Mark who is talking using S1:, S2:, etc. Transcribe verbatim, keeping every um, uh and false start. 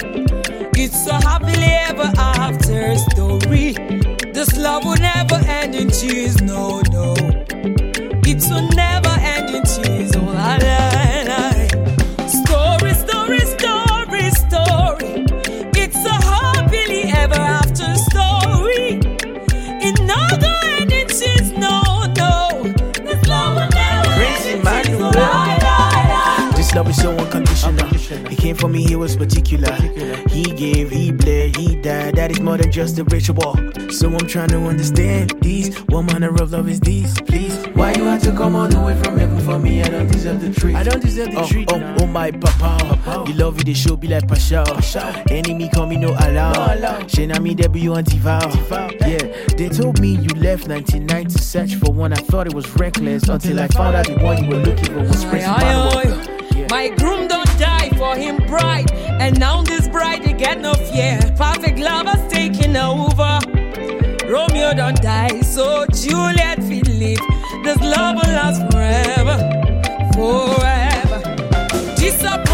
S1: It's a happily ever after story. This love will never end in tears, no, no. It will never end in tears, oh, la, la, la. Story, story, story, story. It's a happily ever after story. It never end in tears, no, no. This love will never end in tears, oh, la, la, la.
S2: This love is so unconditional. He came for me, he was particular. He gave, he bled, he died. That is more than just a ritual. So I'm trying to understand these. What manner of love is these, please? Why you have to come all the way from heaven for me? I don't deserve the treat. I don't deserve the oh, treat. Oh, no. Oh my papa, papa. You love it, the show be like Pasha. Enemy call me no allow. Shana me there be you anti-vow. Yeah, they told me you left ninety-nine to search for one. I thought it was reckless until I found out the one you were looking for was Prince Emmanuel.
S1: My groom don't die for him bride, and now this bride they get no fear. Perfect love has taken over. Romeo don't die, so Juliet will live. This love will last forever, forever. Disappointment